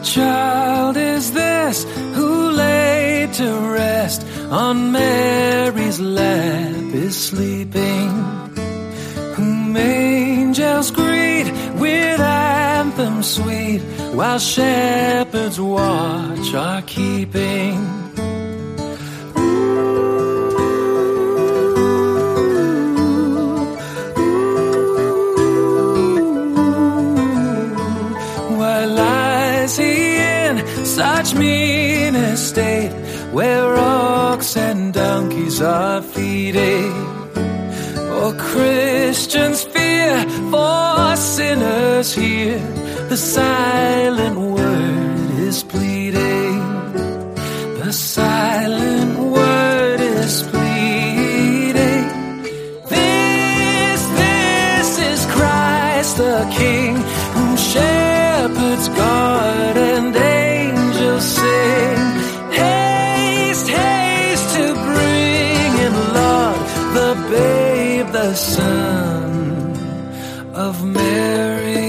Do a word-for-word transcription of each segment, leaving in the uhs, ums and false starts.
child is this who laid to rest on Mary's lap is sleeping, whom angels greet with anthems sweet, while shepherds watch are keeping. Why lies he in such mean estate, where ox and donkeys are feeding? Oh, Christians fear, for sinners hear, the silent word is pleading. The silent word is pleading. This, this is Christ the King, whom shepherds guard and angels sing. Haste, haste to bring in, Lord, the babe, the Son of Mary.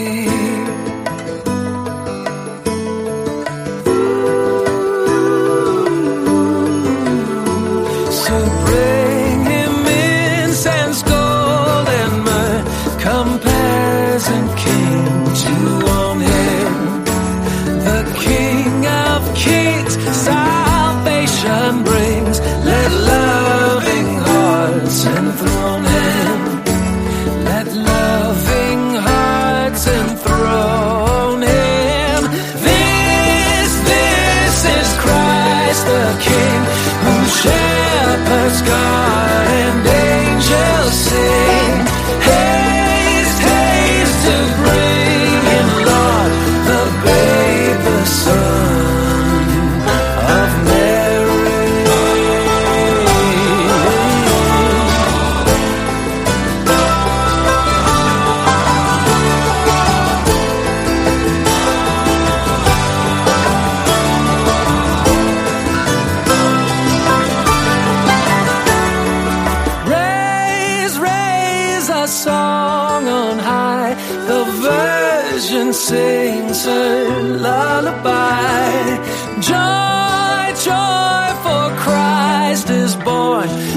So bring him incense, gold and myrrh, compares and king to own him. The King of Kings salvation brings, let loving hearts enthrone him. Let loving hearts enthrone him. This, this is Christ the King, whom shepherds guard and angels sing. Haste, haste to bring in, Lord, the babe, the Son of Mary. Raise, raise a song on high, the Virgin sings her lullaby. Joy, joy, for Christ is born.